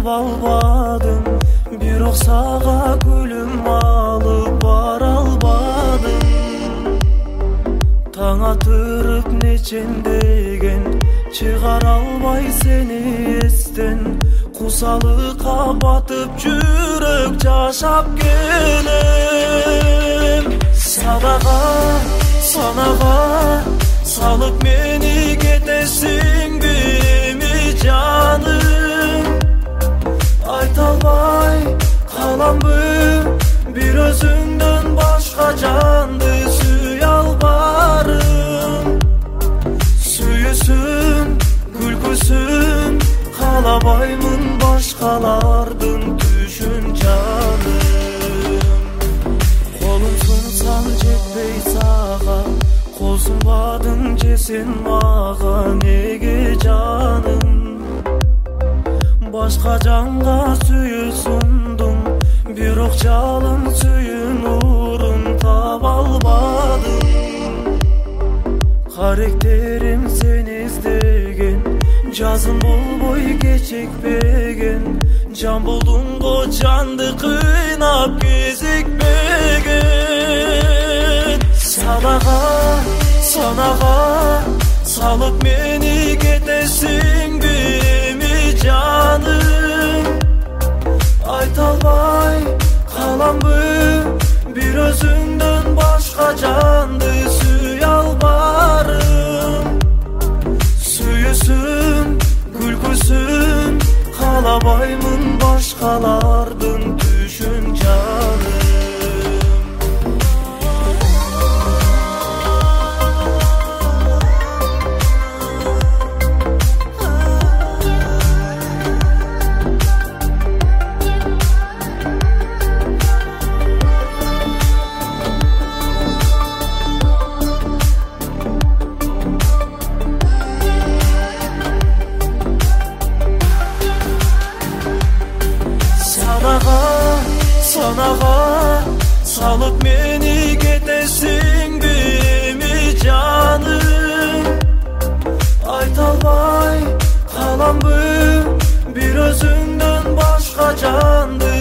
таба албадым, бирок сага гүлүм алып бара албадым. Таң атырып нечендеген, чыгара албай сени эстен. Кусалыкка батып жүрөк жашап келем. Садага санага салып мени кетесиңби эми жаным? Айта албай каламбы бир өзүңдөн башка жанды сүйө албарым. Сүйүүсүн күлкүсүн каалабаймын башкалардын түшүн жаным. Колум сунсам жетпей сага, кол сунбадың же сен мага неге жаным? Башка жанга сүйүү сундум, бирок жалын сүйүү нурун таба албадым. Каректерим сени издеген, жазым болбой кечикпеген. Жан болдуң го жанды кыйнап кезикпеген. Садага санага салып мени кетесиңби эми жаным? Айта албай каламбы бир өзүңдөн башка жанды сүйө албарым. Сүйүүсүн күлкүсүн каалабаймын башкалардын түшүн жаным. Санага салып мени кетесиңби эми жаным? Айта албай каламбы бир өзүңдөн башка жанды